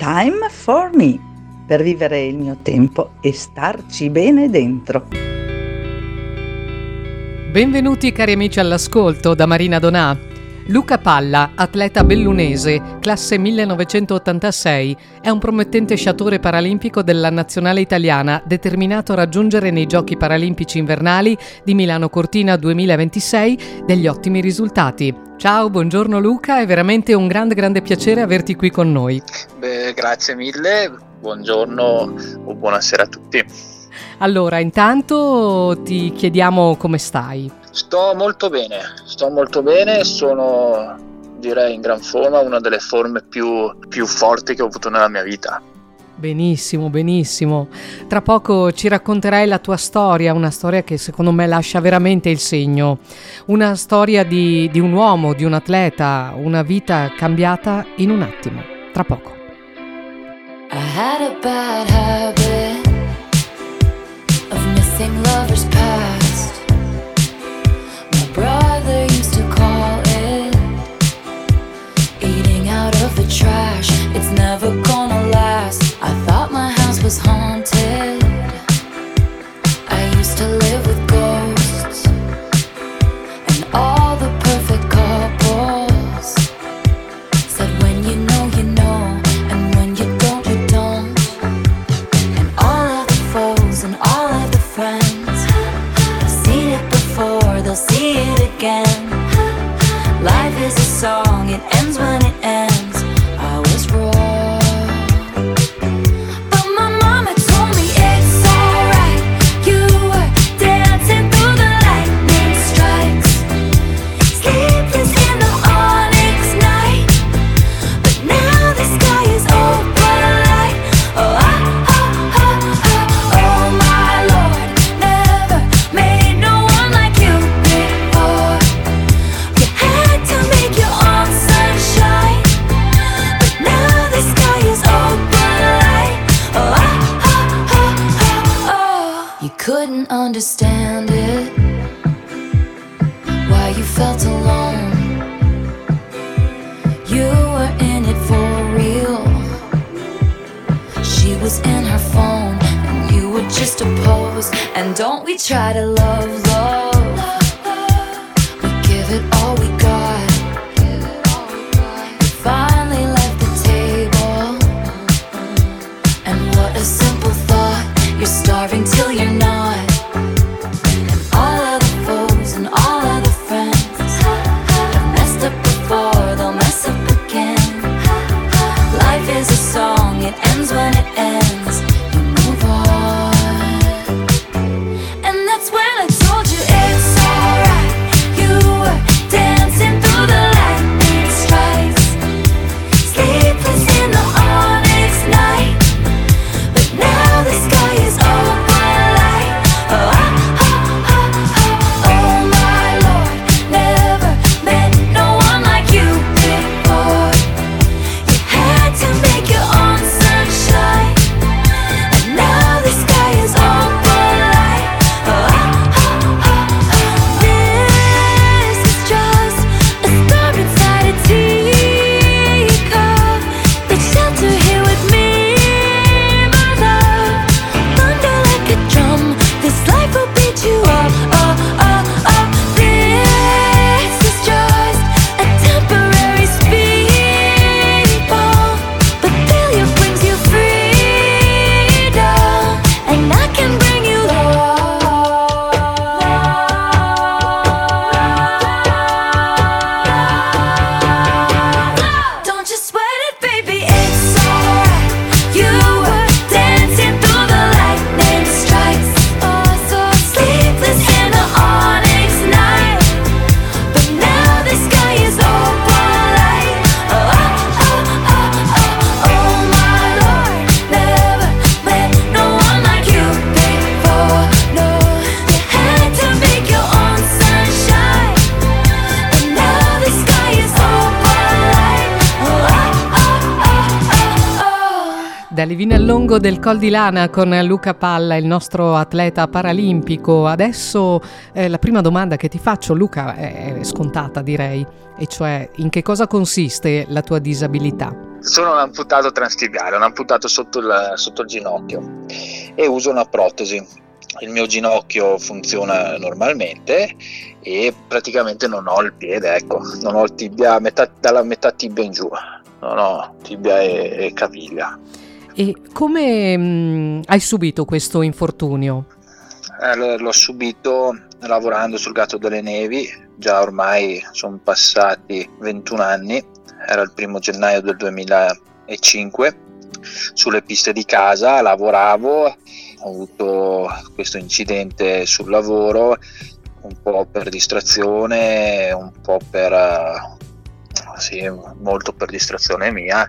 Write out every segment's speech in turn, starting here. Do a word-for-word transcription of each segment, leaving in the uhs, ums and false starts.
Time for Me, per vivere il mio tempo e starci bene dentro. Benvenuti cari amici all'ascolto da Marina Donà. Luca Palla, atleta bellunese, classe millenovecentottantasei, è un promettente sciatore paralimpico della nazionale italiana, determinato a raggiungere nei Giochi Paralimpici Invernali di Milano Cortina duemilaventisei degli ottimi risultati. Ciao, buongiorno Luca, è veramente un grande grande piacere averti qui con noi. Beh, grazie mille, buongiorno o buonasera a tutti. Allora, intanto ti chiediamo come stai. Sto molto bene, sto molto bene, sono direi in gran forma, una delle forme più, più forti che ho avuto nella mia vita. Benissimo, benissimo. Tra poco ci racconterai la tua storia, una storia che secondo me lascia veramente il segno. Una storia di, di un uomo, di un atleta, una vita cambiata in un attimo. Tra poco. I had a bad habit of missing lovers past. My brother used to call it eating out of the trash. It's never gonna last. I thought my house was haunted. I used to live with ghosts and all the perfect couples said when you know you know, and when you don't you don't. And all of the foes and all of the friends have seen it before, they'll see it again. Life is a song, it ends when it ends. I was wrong. Understand it, why you felt alone. You were in it for real. She was in her phone and you were just a pose. And don't we try to love, love, we give it all we got. We finally left the table, and what a simple thought. You're starving till you're not. It ends when it ends, you move on. And that's when I told you it's alright. You were dancing through the lightning strikes, sleepless in the onyx night. But now the sky is open light. Oh, oh, oh, oh, oh my Lord, never met no one like you before. You had to make your own sunshine, and now the sky is open light. Oh, oh, oh, oh. This is just a star inside a teacup. Take shelter here with me, my love. Thunder like a drum, this life will beat you up, up, up, up. This is just a temporary speed bump, but failure brings you freedom, and I can bring you love. Don't you sweat it, baby, it's alright. You were dancing through the lightning strikes, oh, so sleepless in the onyx night. But now the sky is open light. Oh, oh, oh, oh, oh, oh my Lord, never met no one like you before. No, you had to make your own sunshine, and now the sky is open light. Oh, oh, oh, oh, oh, oh. Da Livinallongo del Col di Lana con Luca Palla, il nostro atleta paralimpico. Adesso eh, la prima domanda che ti faccio, Luca, è scontata direi, e cioè in che cosa consiste la tua disabilità? sono un amputato transtibiale, un amputato sotto il, sotto il ginocchio e uso una protesi. Il mio ginocchio funziona normalmente e praticamente non ho il piede, ecco, non ho il tibia metà, dalla metà tibia in giù, non ho tibia e, e caviglia. E come mh, hai subito questo infortunio? Eh, l'ho subito lavorando sul Gatto delle Nevi, già ormai sono passati ventuno anni, era il primo gennaio del duemilacinque, sulle piste di casa lavoravo, ho avuto questo incidente sul lavoro, un po' per distrazione, un po' per, sì, molto per distrazione mia.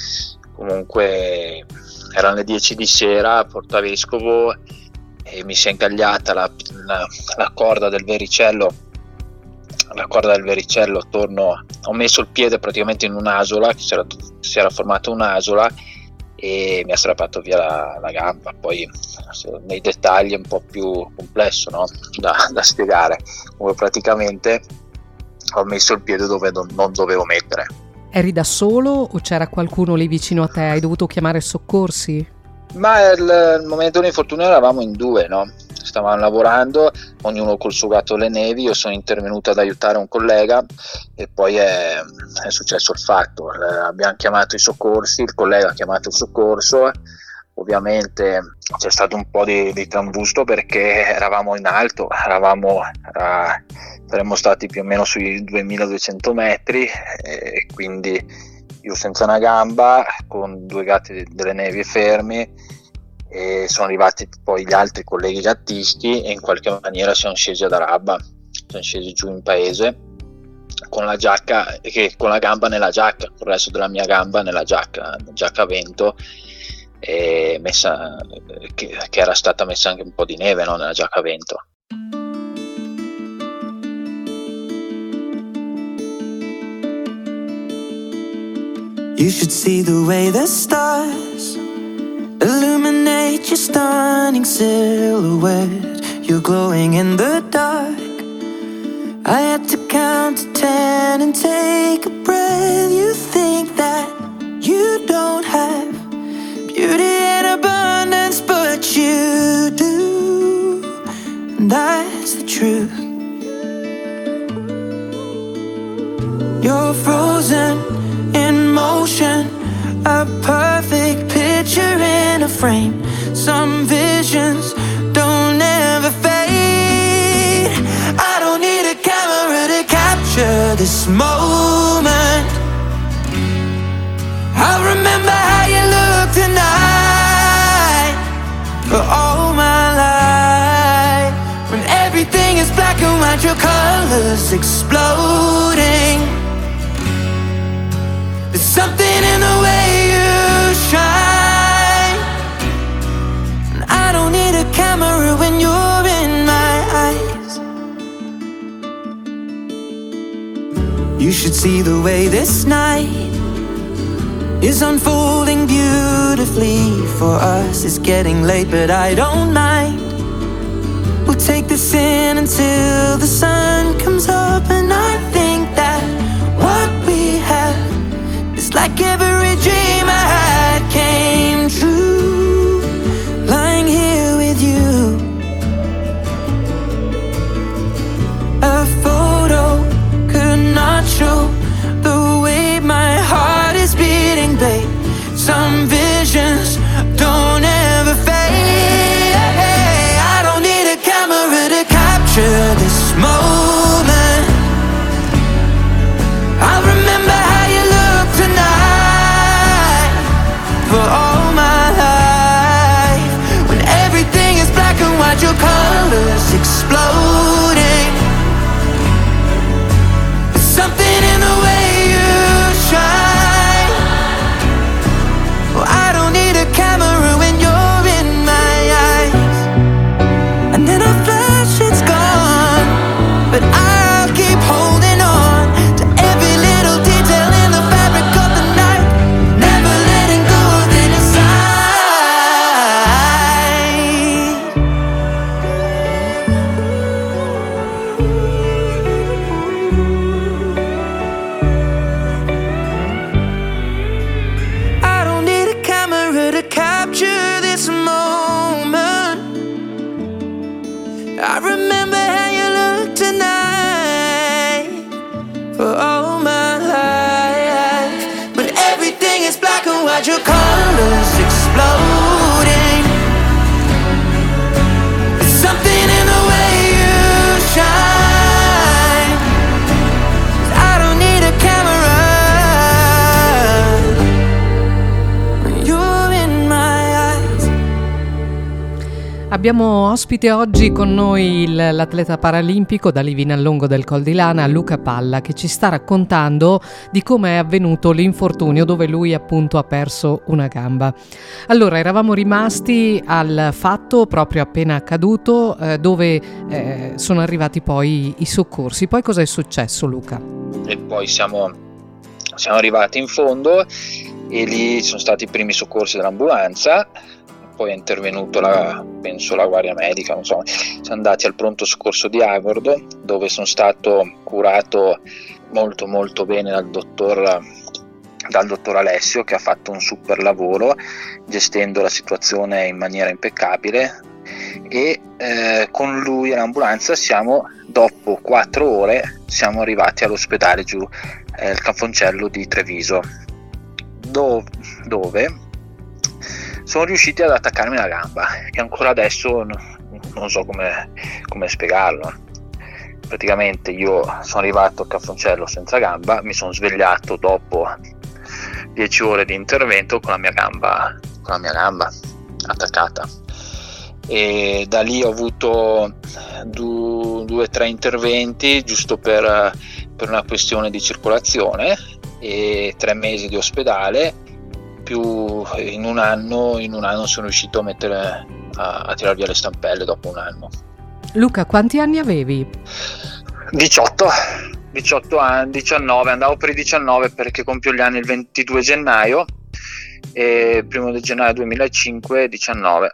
Comunque erano le dieci di sera a Portavescovo e mi si è incagliata la, la, la corda del vericello la corda del vericello attorno, ho messo il piede praticamente in un'asola, si era, si era formata un'asola e mi ha strappato via la, la gamba. Poi nei dettagli è un po' più complesso, no? da, da spiegare. Come praticamente ho messo il piede dove non, non dovevo mettere. Eri da solo o c'era qualcuno lì vicino a te? Hai dovuto chiamare soccorsi? Ma il, il momento dell'infortunio eravamo in due, no? Stavamo lavorando, ognuno col suo Gatto alle Nevi, io sono intervenuto ad aiutare un collega e poi è, è successo il fatto. Eh, abbiamo chiamato i soccorsi, il collega ha chiamato il soccorso, ovviamente c'è stato un po' di, di trambusto perché eravamo in alto, eravamo, era, saremmo stati più o meno sui duemiladuecento metri e quindi io senza una gamba, con due gatti delle nevi fermi, e sono arrivati poi gli altri colleghi gattisti e in qualche maniera siamo scesi ad Arabba, siamo scesi giù in paese con la giacca, che, con la gamba nella giacca, con il resto della mia gamba nella giacca, giacca a vento, e messa, che, che era stata messa anche un po' di neve, no, nella giacca a vento. You should see the way the stars illuminate your stunning silhouette. You're glowing in the dark. I had to count to ten and take a breath. You think that you don't have beauty in abundance, but you do, and that's the truth. You're frozen in motion, a perfect picture in a frame. Some visions don't ever fade. I don't need a camera to capture this moment. I'll remember how you look tonight for all my life. When everything is black and white, your colors exploding. There's something in the way you shine, and I don't need a camera when you're in my eyes. You should see the way this night is unfolding beautifully for us. It's getting late, but I don't mind. We'll take this in until the sun comes up, and I think that what we have, it's like every dream I had came true, lying here with you. A photo could not show the way my heart is beating, babe. Some visions don't ever fade. I don't need a camera to capture this moment. I'll remember how you look tonight for all my life. When everything is black and white, your colors exploding. There's something in the way you shine. Well, I don't need a camera when you're in my eyes. And then a flash, it's gone, but I'll keep holding on to every little detail in the fabric of the night, never letting go of it inside. got your colors exploding. There's something in the way you shine. I don't need a camera when you're in my eyes. Abbiamo ospite oggi con noi il, l'atleta paralimpico da Livinallongo del Col di Lana, Luca Palla, che ci sta raccontando di come è avvenuto l'infortunio dove lui appunto ha perso una gamba. Allora, eravamo rimasti al fatto proprio appena accaduto, eh, dove eh, sono arrivati poi i soccorsi. Poi cosa è successo, Luca? E poi siamo, siamo arrivati in fondo e lì sono stati i primi soccorsi dell'ambulanza. Poi è intervenuto la, penso la guardia medica, non so, siamo andati al pronto soccorso di Agordo, dove sono stato curato molto molto bene dal dottor, dal dottor Alessio, che ha fatto un super lavoro gestendo la situazione in maniera impeccabile, e eh, con lui all'ambulanza siamo, dopo quattro ore, siamo arrivati all'ospedale giù eh, il Cafoncello di Treviso, dove, dove sono riusciti ad attaccarmi la gamba, che ancora adesso non so come, come spiegarlo. Praticamente io sono arrivato al Cafoncello senza gamba, mi sono svegliato dopo dieci ore di intervento con la mia gamba, con la mia gamba attaccata, e da lì ho avuto due, due tre interventi giusto per, per una questione di circolazione, e tre mesi di ospedale. Più in un anno in un anno sono riuscito a mettere a, a tirar via le stampelle dopo un anno. Luca, quanti anni avevi? diciotto diciotto anni, diciannove, andavo per i diciannove perché compio gli anni il ventidue gennaio, e primo di gennaio duemilacinque, diciannove.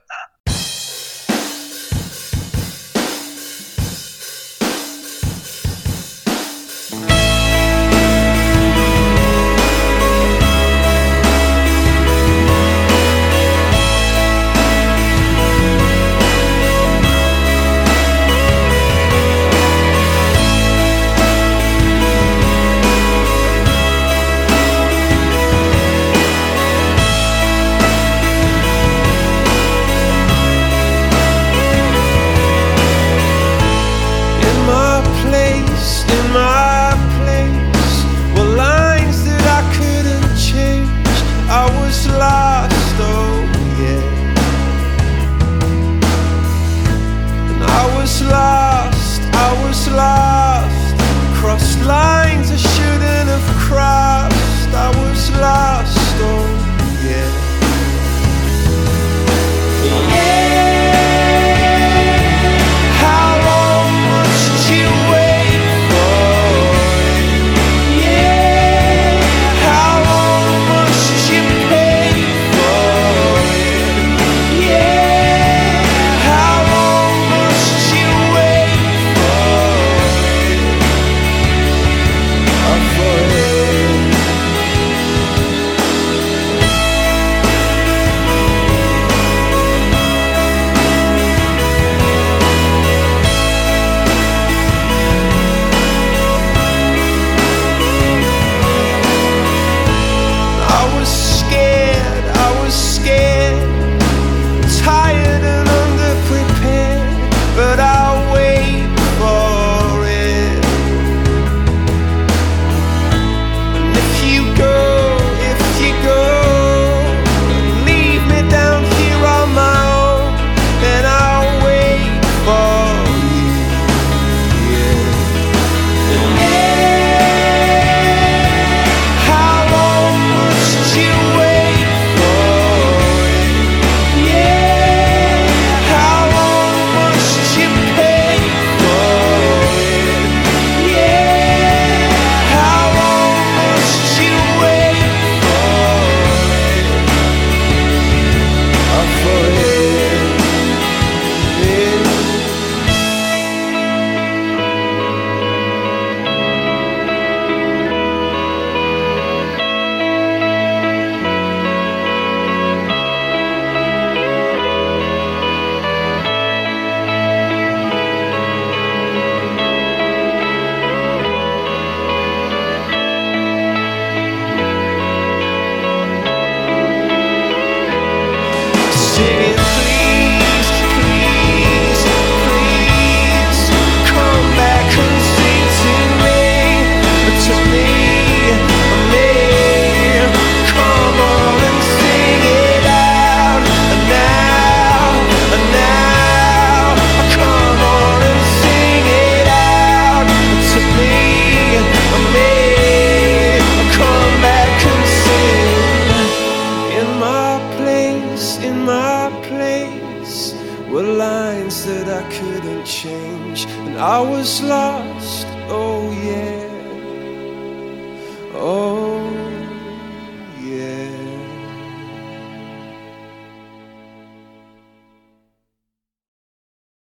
couldn't change, and I was lost, oh yeah.